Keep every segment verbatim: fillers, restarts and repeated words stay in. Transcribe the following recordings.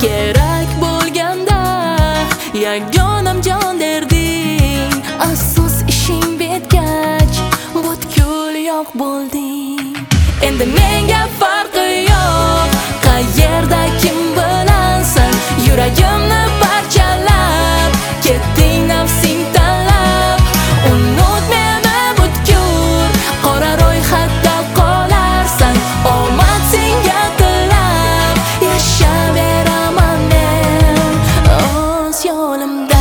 kerak bo'lganda yagonam jon derding. Afsus ishing bitgach butkul yo'q bo'lding. Endi menga farqi yo'q qayerda kim bilansan. Yuragimni parchalab ketding nafsing tanlab. Unut meni butkul qora ro'yxatda qolarsan. Omad senga tilab yashayveraman men o'z yo'limda.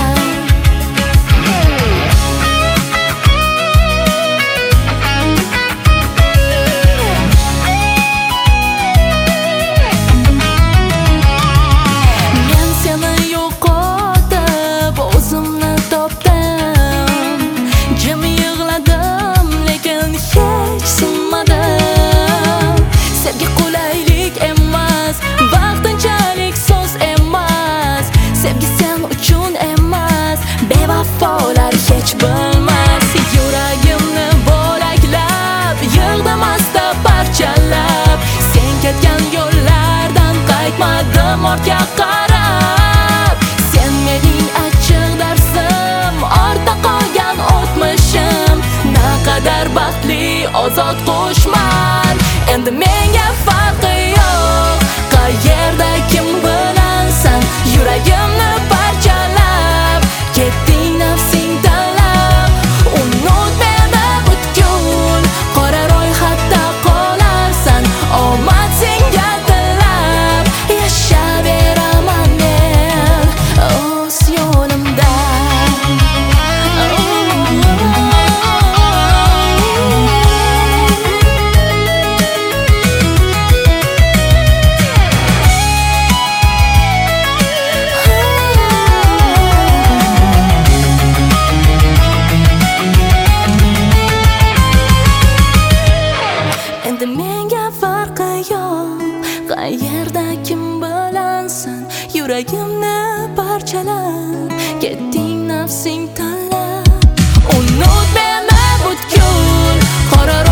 Bevafolar hech bilmas. Yuragimni bo'laklab yig'dim asta parchalab. Sen ketgan yo'llardan qaytmadim ortga qarab. Sen mening achchiq darsim, ortda qolgan o'tmishim. Naqadar baxtli ozod qushman. Endi menga farqi yo'q qayerda kim bilansan. Yuragimni parchalab ketding nafsing tanlab. Unut meni butkul qora ro'yxatda qolarsan. Omad senga tilab yashayveraman men o'z yo'limda. Endi menga farqi yo'q qayerda kim bilansan. Yuragimni parchalab ketding nafsing tanlab. Unut meni butkul qora